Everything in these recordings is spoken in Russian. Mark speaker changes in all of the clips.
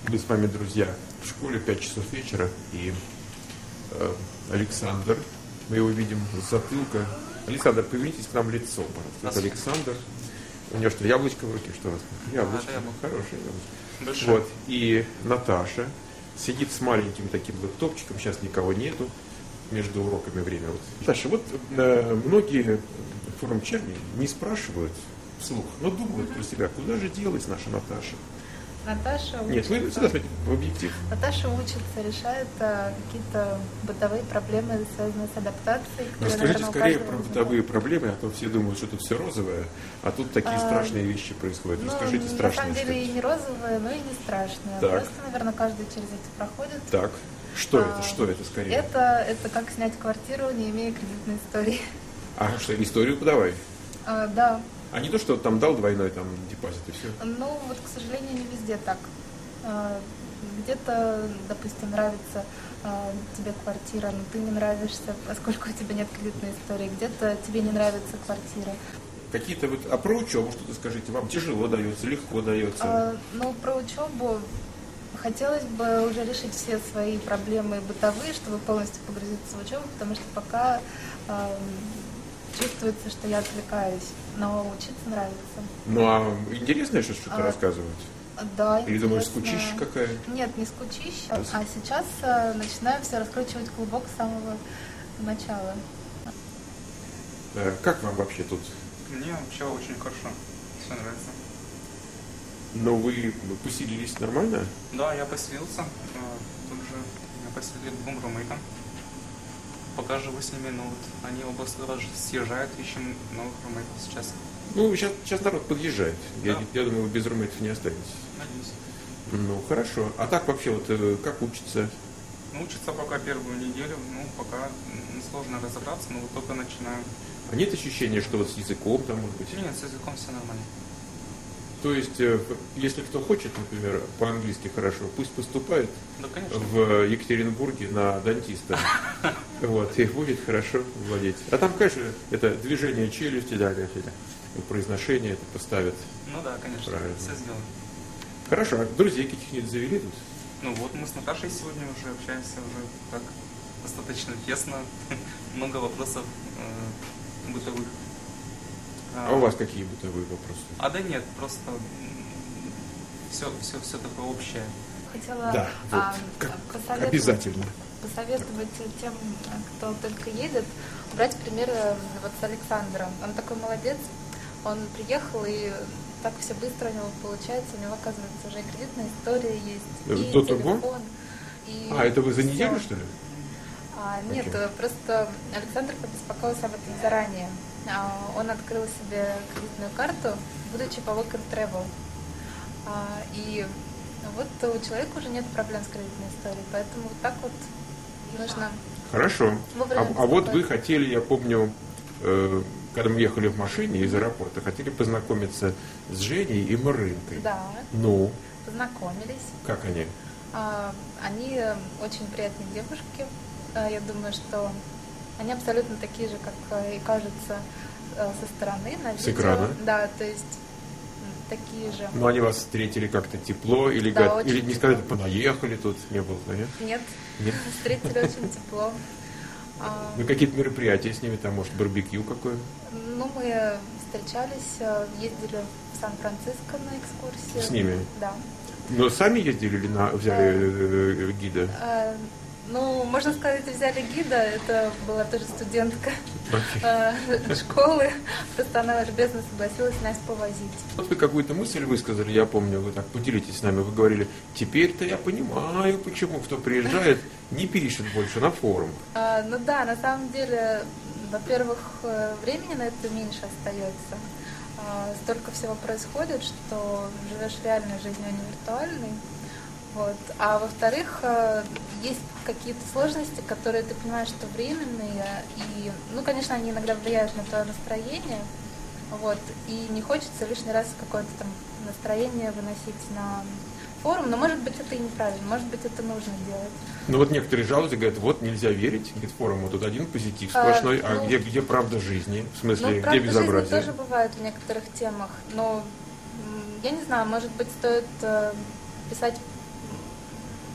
Speaker 1: Мы с вами друзья в школе, 5 часов вечера, и Александр, мы его видим с затылка. Александр, повернитесь к нам лицом, пожалуйста. Это Александр. У него что, яблочко в руке? Что у вас? Яблочко. Хорошее яблочко. Вот. И Наташа сидит с маленьким таким лэптопчиком, сейчас никого нету, между уроками время. Вот. Наташа, вот многие форумчане не спрашивают вслух, но думают про себя, куда же делась наша Наташа?
Speaker 2: Наташа учится.
Speaker 1: Нет, вы всегда смотрите в объектив.
Speaker 2: Наташа учится, решает какие-то бытовые проблемы, связанные с адаптацией.
Speaker 1: Расскажите скорее про бытовые проблемы, а то все думают, что тут все розовое, а тут такие страшные вещи происходят. Расскажите страшные.
Speaker 2: На самом деле и не розовое, но и не страшное.
Speaker 1: Так.
Speaker 2: Просто, наверное, каждый через это проходит.
Speaker 1: Так. Что это? Что это скорее?
Speaker 2: Это как снять квартиру, не имея кредитной истории.
Speaker 1: А что, историю подавай?
Speaker 2: Да.
Speaker 1: А не то, что там дал двойной там депозит и все?
Speaker 2: Ну, вот, к сожалению, не везде так. Где-то, допустим, нравится тебе квартира, но ты не нравишься, поскольку у тебя нет кредитной истории. Где-то тебе не нравится квартира.
Speaker 1: Какие-то вот, а про учебу что-то скажите, вам тяжело дается, легко дается?
Speaker 2: Ну, про учебу хотелось бы уже решить все свои проблемы бытовые, чтобы полностью погрузиться в учебу, потому что пока чувствуется, что я отвлекаюсь, но учиться нравится.
Speaker 1: Ну, а интересно что-то рассказывать?
Speaker 2: Да,
Speaker 1: или думаешь, скучища какая?
Speaker 2: Нет, не скучища, а сейчас начинаю все раскручивать клубок с самого начала.
Speaker 1: Как вам вообще тут?
Speaker 3: Мне вообще очень хорошо, все нравится.
Speaker 1: Но вы поселились нормально?
Speaker 3: Да, я поселился, тут же меня поселили 2 румейтам. Пока живу с ними, но вот они оба съезжают, ищем новых румейтов сейчас.
Speaker 1: Ну, сейчас народ подъезжает.
Speaker 3: Да.
Speaker 1: Я думаю, вы без румейтов не останетесь.
Speaker 3: Надеюсь.
Speaker 1: Ну, хорошо. А так вообще, вот как учится?
Speaker 3: Ну, учиться пока первую неделю, пока сложно разобраться, но вот только начинаю.
Speaker 1: А нет ощущения, что вот с языком там, может быть?
Speaker 3: Нет, с языком все нормально.
Speaker 1: То есть, если кто хочет, например, по-английски хорошо, пусть поступает
Speaker 3: Да, конечно.
Speaker 1: в Екатеринбурге на дантиста. Вот, и будет хорошо владеть. А там, конечно, это движение челюсти, далее, произношение это поставят.
Speaker 3: Ну да, конечно,
Speaker 1: правильно.
Speaker 3: все сделано.
Speaker 1: Хорошо, а друзей каких-нибудь завели тут?
Speaker 3: Ну вот мы с Наташей сегодня уже общаемся, уже так достаточно тесно, много вопросов бытовых.
Speaker 1: А у вас какие бытовые вопросы?
Speaker 3: Да нет, просто все такое общее.
Speaker 2: Хотела
Speaker 1: Да, вот, обязательно.
Speaker 2: посоветовать тем, кто только едет, брать пример вот с Александром. Он такой молодец, он приехал и так все быстро у него получается, у него, оказывается, уже и кредитная история есть, и телефон. И
Speaker 1: это вы за
Speaker 2: всё.
Speaker 1: неделю, что ли?
Speaker 2: Нет, просто Александр побеспокоился об этом заранее. Он открыл себе кредитную карту, будучи по Work and Travel. И вот у человека уже нет проблем с кредитной историей, поэтому вот так вот нужно.
Speaker 1: Хорошо. А вот вы хотели, я помню, когда мы ехали в машине из аэропорта, хотели познакомиться с Женей и Маринкой.
Speaker 2: Да.
Speaker 1: Ну?
Speaker 2: Познакомились.
Speaker 1: Как они?
Speaker 2: Они очень приятные девушки. Я думаю, что они абсолютно такие же, как и кажутся со стороны, на видео.
Speaker 1: С экрана?
Speaker 2: Да, то есть такие же.
Speaker 1: Ну, они вас встретили как-то тепло, или,
Speaker 2: Да,
Speaker 1: или не
Speaker 2: тепло.
Speaker 1: сказали, понаехали тут, не было, нет?
Speaker 2: Нет,
Speaker 1: Нет?
Speaker 2: встретили очень тепло.
Speaker 1: Ну, какие-то мероприятия с ними, там, может, барбекю какое?
Speaker 2: Ну, мы встречались, ездили в Сан-Франциско на экскурсию.
Speaker 1: С ними?
Speaker 2: Да.
Speaker 1: Но сами ездили или взяли гида?
Speaker 2: Ну, можно сказать, взяли гида, это была тоже студентка школы, просто она любезно согласилась нас повозить.
Speaker 1: Вот вы какую-то мысль высказали, я помню, вы так поделитесь с нами, вы говорили, теперь-то я понимаю, почему кто приезжает, не пишет больше на форум.
Speaker 2: Ну да, на самом деле, во-первых, времени на это меньше остается. Столько всего происходит, что живешь реальной жизнью, а не виртуальной. Вот. А во-вторых, есть какие-то сложности, которые ты понимаешь, что временные, и, ну, конечно, они иногда влияют на твое настроение, вот, и не хочется лишний раз какое-то там настроение выносить на форум, но, может быть, это и неправильно, может быть, это нужно делать.
Speaker 1: Ну, вот некоторые жалуются, говорят, вот нельзя верить, говорит, форуму тут один позитив сплошной, где правда жизни, в смысле, где безобразие?
Speaker 2: Правда жизни тоже бывает в некоторых темах, но, я не знаю, может быть, стоит писать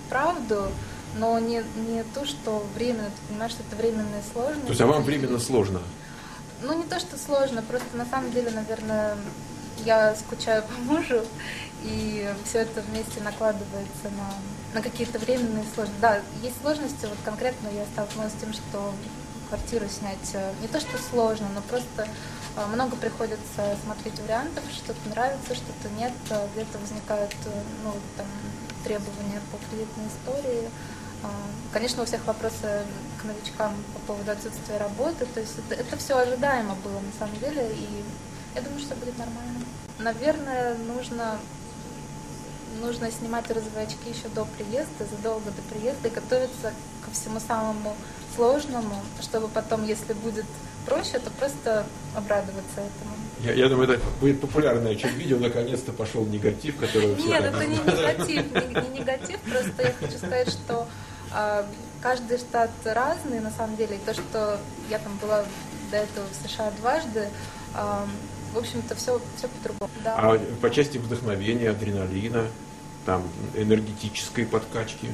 Speaker 2: правду, но не то, что временно. Ты понимаешь, что это временная сложность.
Speaker 1: То есть, а вам временно сложно?
Speaker 2: Ну, не то, что сложно, просто на самом деле, наверное, я скучаю по мужу, и все это вместе накладывается на какие-то временные сложности. Да, есть сложности, вот конкретно я столкнулась с тем, что квартиру снять не то, что сложно, но просто много приходится смотреть вариантов, что-то нравится, что-то нет, где-то возникают требования по кредитной истории. Конечно, у всех вопросы к новичкам по поводу отсутствия работы, то есть это все ожидаемо было на самом деле, и я думаю, что будет нормально. Наверное, нужно снимать розовые очки еще до приезда, задолго до приезда, и готовиться ко всему самому сложному, чтобы потом, если будет проще, то просто обрадоваться этому.
Speaker 1: Я думаю, это будет популярное очень видео, наконец-то пошел негатив, который...
Speaker 2: Нет, это не негатив, просто я хочу сказать, что каждый штат разный, на самом деле, и то, что я там была до этого в США дважды, в общем-то, все по-другому. Да.
Speaker 1: А по части вдохновения, адреналина, там, энергетической подкачки?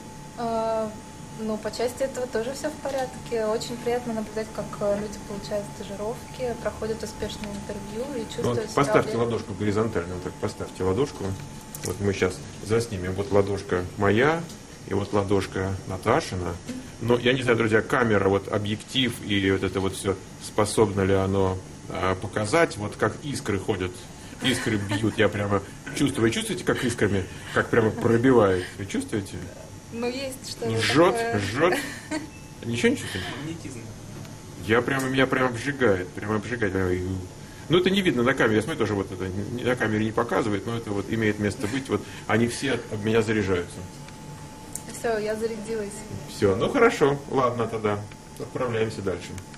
Speaker 2: По части этого тоже все в порядке. Очень приятно наблюдать, как люди получают стажировки, проходят успешные интервью и чувствуют себя...
Speaker 1: Поставьте ладошку горизонтально, вот так поставьте ладошку. Вот мы сейчас заснимем. Вот ладошка моя, и вот ладошка Наташина. Но я не знаю, друзья, камера, вот объектив и вот это вот все, способно ли оно показать, вот как искры ходят, искры бьют, я прямо чувствую. Вы чувствуете, как искрами, как прямо пробивает? Вы чувствуете?
Speaker 2: Есть что-то
Speaker 1: жжет,
Speaker 2: такое.
Speaker 1: жжет. Ничего не чувствуете?
Speaker 3: Магнетизм.
Speaker 1: Меня прям обжигает, Ну, это не видно на камере, я смотрю, тоже вот это на камере не показывает, но это вот имеет место быть, вот они все от меня заряжаются.
Speaker 2: Все, я зарядилась.
Speaker 1: Все, хорошо, ладно тогда, отправляемся дальше.